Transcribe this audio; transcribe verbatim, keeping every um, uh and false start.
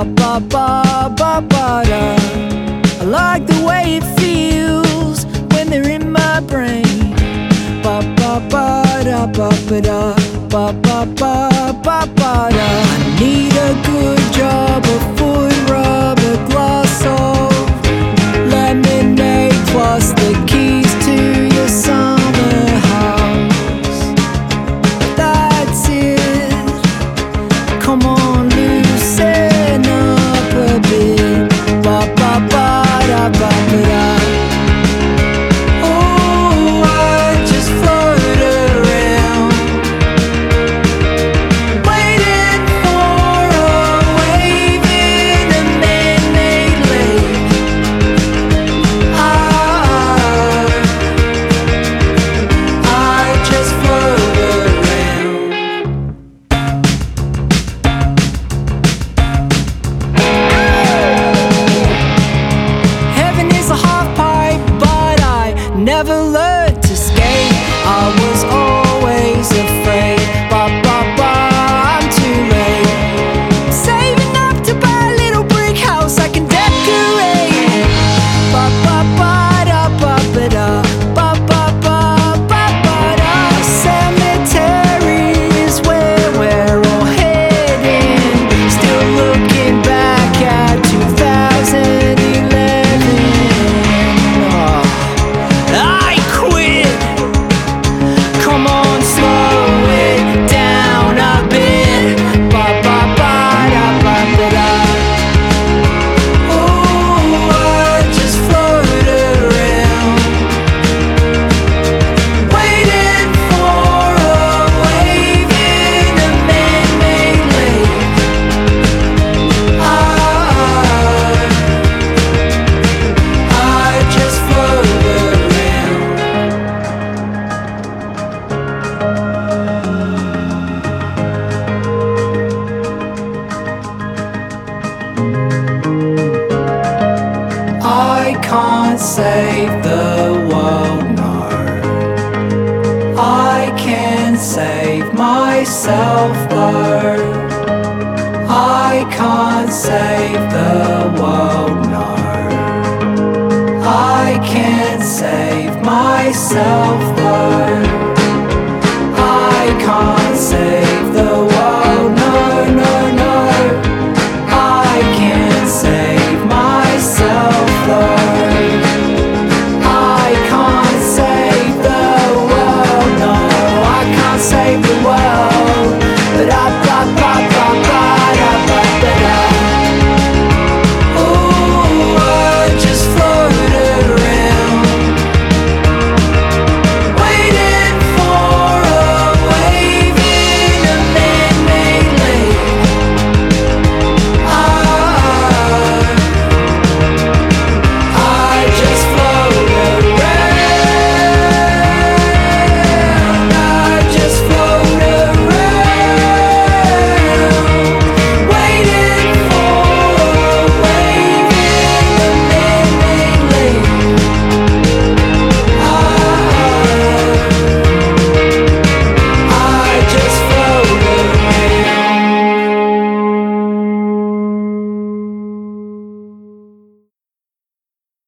Ba ba ba ba ba da. I like the way it feels when they're in my brain. Ba ba ba da ba ba da. Ba ba ba ba ba da. I need a good job, a foot rub, a glass of lemonade, plus the keys to your summer house. That's it. Come on, loosen up a bit. Ba ba ba da ba ba da. Oh, I just float around, waiting for a wave in a man-made lake. I, I just float around. Heaven is a half pipe, but I never learned to skate. I was always afraid. Ba ba ba, I'm too late. Saving up to buy a little brick house I can decorate. Ba ba ba da ba ba da. Ba ba ba ba ba da. Cemetery is where we're all heading. Still looking back at two thousand eleven. Oh, I quit. Come on, slow it down a bit. Ba ba ba da ba ba da. Oh, I just float around, waiting for a wave in a man-made lake. I, I just float around. I can't save the world, no. I can't save myself, though. I can't save the world, no. I can't save myself, though. I can't save